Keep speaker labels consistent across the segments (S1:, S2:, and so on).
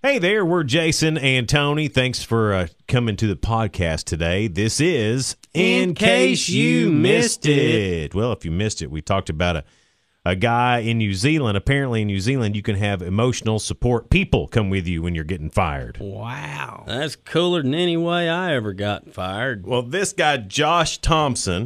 S1: Hey there, we're Jason and Tony. Thanks for coming to the podcast today. This is In Case You Missed It. Well, if you missed it, we talked about a guy in New Zealand. Apparently in New Zealand, you can have emotional support people come with you when you're getting fired.
S2: Wow. That's cooler than any way I ever got fired.
S1: Well, this guy, Josh Thompson,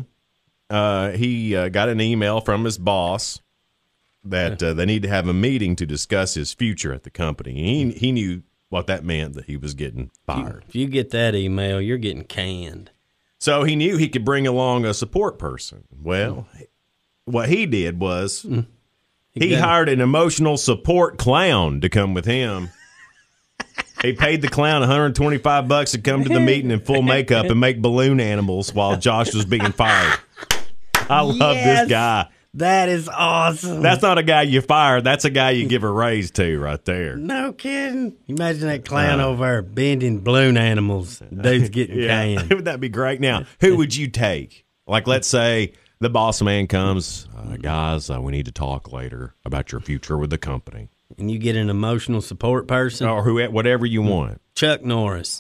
S1: he got an email from his boss that they need to have a meeting to discuss his future at the company. He knew what that meant, that he was getting fired.
S2: If you get that email, you're getting canned.
S1: So he knew he could bring along a support person. Well, what he did was he hired an emotional support clown to come with him. He paid the clown $125 to come to the meeting in full makeup and make balloon animals while Josh was being fired. I love this guy.
S2: That is awesome.
S1: That's not a guy you fire. That's a guy you give a raise to right there.
S2: No kidding. Imagine that clown over there bending balloon animals. Dude's getting canned.
S1: Would that be great? Now, who would you take? Like, let's say the boss man comes, guys, we need to talk later about your future with the company.
S2: And you get an emotional support person?
S1: Or whatever you want.
S2: Chuck Norris.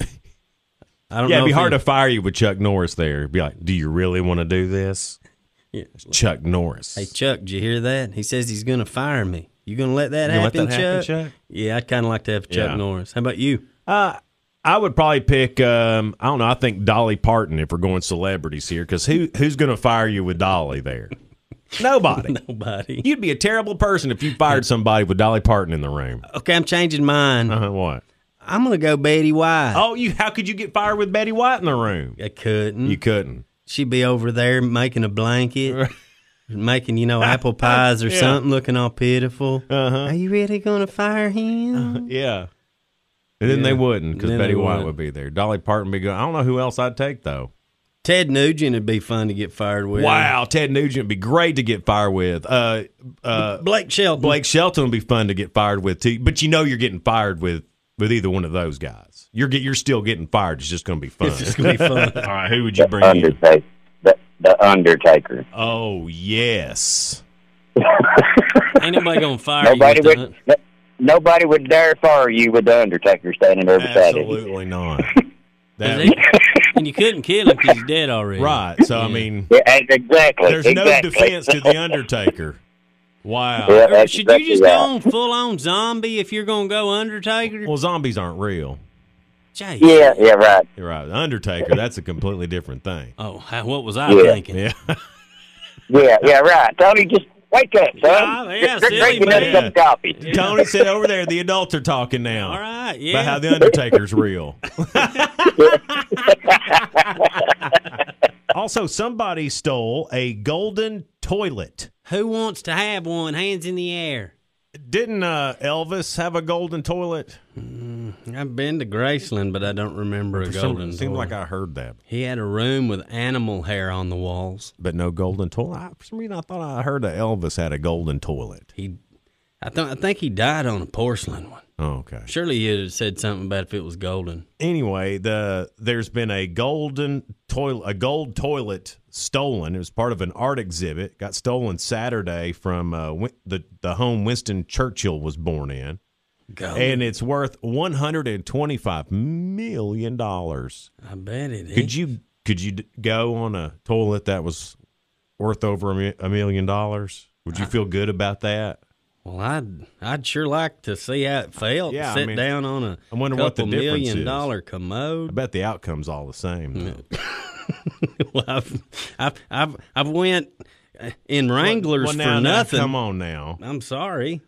S2: I don't know.
S1: Yeah, it'd be hard to fire you with Chuck Norris there. It'd be like, do you really want to do this? Yeah. Chuck Norris.
S2: Hey, Chuck, did you hear that? He says he's going to fire me. You going to let that happen, Chuck? Yeah, I'd kind of like to have Chuck Norris. How about you?
S1: I would probably pick, I don't know, I think Dolly Parton if we're going celebrities here, because who's going to fire you with Dolly there? Nobody.
S2: Nobody.
S1: You'd be a terrible person if you fired somebody with Dolly Parton in the room.
S2: Okay, I'm changing mine.
S1: What?
S2: I'm going to go Betty White.
S1: Oh, how could you get fired with Betty White in the room?
S2: I couldn't.
S1: You couldn't.
S2: She'd be over there making a blanket, making, apple pies or something, looking all pitiful. Are you really going to fire him?
S1: Yeah. And then they wouldn't, because Betty White would be there. Dolly Parton would be going, I don't know who else I'd take, though.
S2: Ted Nugent would be fun to get fired with.
S1: Wow, Ted Nugent would be great to get fired with.
S2: Blake Shelton.
S1: Blake Shelton would be fun to get fired with, too. But you know you're getting fired with either one of those guys. You're still getting fired. It's just going to be fun.
S2: It's just going to be fun.
S1: All right, who would you bring in?
S3: The Undertaker.
S1: Oh, yes.
S2: Ain't nobody going to fire you.
S3: Nobody would dare fire you with the Undertaker standing there beside you.
S1: Absolutely not.
S2: And you couldn't kill him because he's dead already.
S1: Right. So, I mean,
S3: exactly.
S1: There's no defense to the Undertaker. Wow.
S3: Yeah,
S2: should you just go on full-on zombie if you're going to go Undertaker?
S1: Well, zombies aren't real.
S2: Jay.
S3: Yeah, right.
S1: You're right. The Undertaker, that's a completely different thing.
S2: Oh, what was I thinking?
S1: Yeah.
S3: yeah, right. Tony, just wake up, son.
S2: Silly
S3: another cup of coffee.
S1: Tony said over there, the adults are talking now.
S2: All right, yeah.
S1: About how the Undertaker's real. Also, somebody stole a golden toilet.
S2: Who wants to have one? Hands in the air.
S1: Didn't Elvis have a golden toilet?
S2: I've been to Graceland, but I don't remember a golden toilet.
S1: Seemed like I heard that.
S2: He had a room with animal hair on the walls.
S1: But no golden toilet? For some reason, I thought I heard that Elvis had a golden toilet.
S2: I think he died on a porcelain one.
S1: Oh, okay.
S2: Surely he'd have said something about if it was golden.
S1: Anyway, there's been a gold toilet stolen. It was part of an art exhibit. Got stolen Saturday from the home Winston Churchill was born in.
S2: Golden.
S1: And it's worth $125 million.
S2: I bet it is.
S1: Could you go on a toilet that was worth over $1 million? Would you feel good about that?
S2: Well, I'd sure like to see how it felt.
S1: Yeah,
S2: Sit down on a
S1: I wonder
S2: couple
S1: what the difference
S2: $1 million
S1: is.
S2: commode.
S1: I bet the outcome's all the same.
S2: Well, I've went in Wranglers for nothing.
S1: Come on now.
S2: I'm sorry.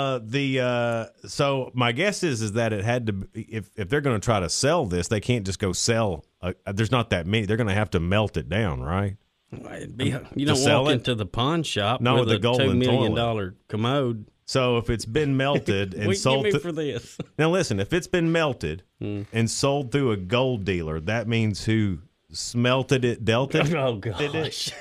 S1: So my guess is that it had to. If they're going to try to sell this, they can't just go sell. There's not that many. They're going to have to melt it down, right?
S2: You don't walk into the pawn shop with a $2 million commode.
S1: So if it's been melted and sold
S2: for this.
S1: Now listen, if it's been melted and sold through a gold dealer, that means who smelted it, dealt it.
S2: Oh gosh.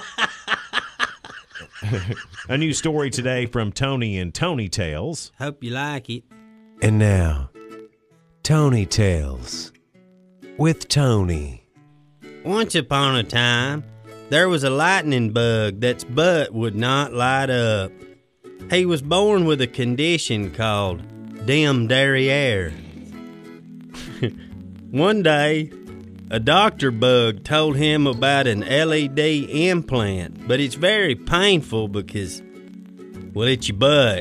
S1: A new story today from Tony and Tony Tales.
S2: Hope you like it.
S4: And now, Tony Tales with Tony.
S2: Once upon a time, there was a lightning bug that's butt would not light up. He was born with a condition called dim derriere. One day, a doctor bug told him about an LED implant, but it's very painful because, well, it's your butt.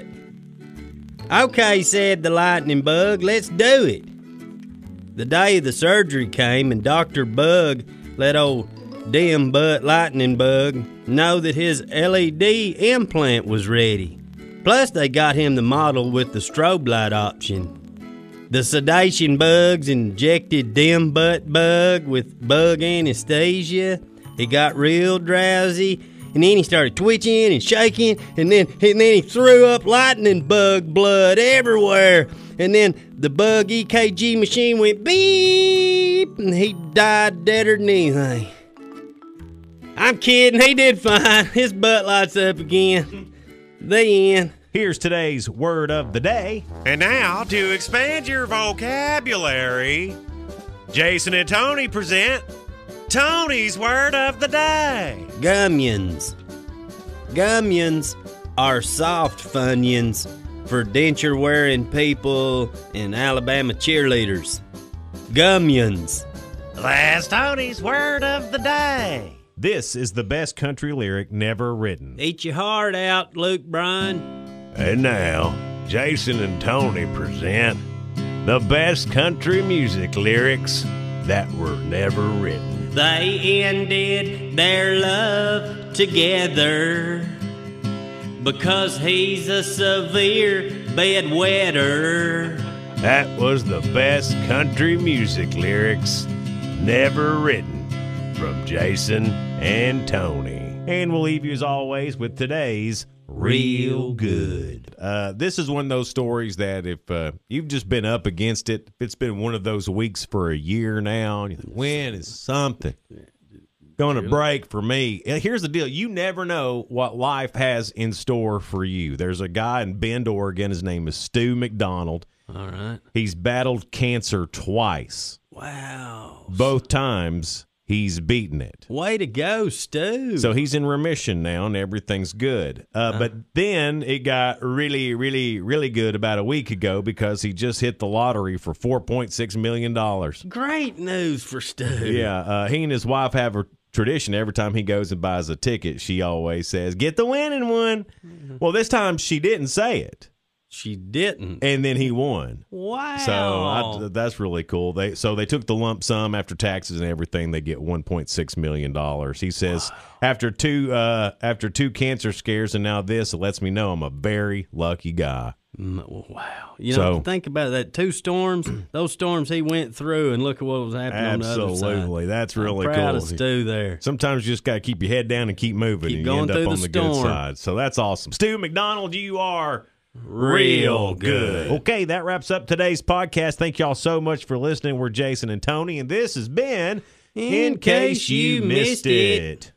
S2: Okay, said the lightning bug, let's do it. The day the surgery came and Dr. Bug let old dim butt lightning bug know that his LED implant was ready. Plus, they got him the model with the strobe light option. The sedation bugs injected dim butt bug with bug anesthesia. He got real drowsy, and then he started twitching and shaking, and then he threw up lightning bug blood everywhere. And then the bug EKG machine went beep, and he died deader than anything. I'm kidding, he did fine. His butt lights up again. The end.
S1: Here's today's word of the day.
S4: And now, to expand your vocabulary, Jason and Tony present Tony's word of the day.
S2: Gumyons. Gumyons are soft funyuns for denture-wearing people and Alabama cheerleaders. Gumyons.
S4: That's Tony's word of the day.
S1: This is the best country lyric never written.
S2: Eat your heart out, Luke Bryan.
S4: And now, Jason and Tony present the best country music lyrics that were never written.
S2: They ended their love together because he's a severe bedwetter.
S4: That was the best country music lyrics never written from Jason and Tony.
S1: And we'll leave you as always with today's Real Good. This is one of those stories that if you've just been up against it, if it's been one of those weeks for a year now, and you think, when is something going to break for me? And here's the deal. You never know what life has in store for you. There's a guy in Bend, Oregon. His name is Stu McDonald.
S2: All right.
S1: He's battled cancer twice.
S2: Wow.
S1: Both times he's beaten it.
S2: Way to go, Stu.
S1: So he's in remission now, and everything's good. But then it got really, really, really good about a week ago because he just hit the lottery for $4.6 million.
S2: Great news for Stu.
S1: Yeah, he and his wife have a tradition. Every time he goes and buys a ticket, she always says, "Get the winning one." Mm-hmm. Well, this time she didn't say it.
S2: She didn't.
S1: And then he won.
S2: Wow.
S1: So that's really cool. They took the lump sum after taxes and everything. They get $1.6 million. He says, after two cancer scares and now this, it lets me know I'm a very lucky guy.
S2: Wow. You know, think about that. 2 storms, those storms he went through, and look at what was happening on the other side.
S1: Absolutely. That's really
S2: I'm
S1: cool.
S2: proud of Stu there.
S1: Sometimes you just got to keep your head down and keep moving, and you end up on the good side. So that's awesome. Stu McDonald, you are real good. Okay, that wraps up today's podcast. Thank y'all so much for listening. We're Jason and Tony, and this has been In Case You Missed It.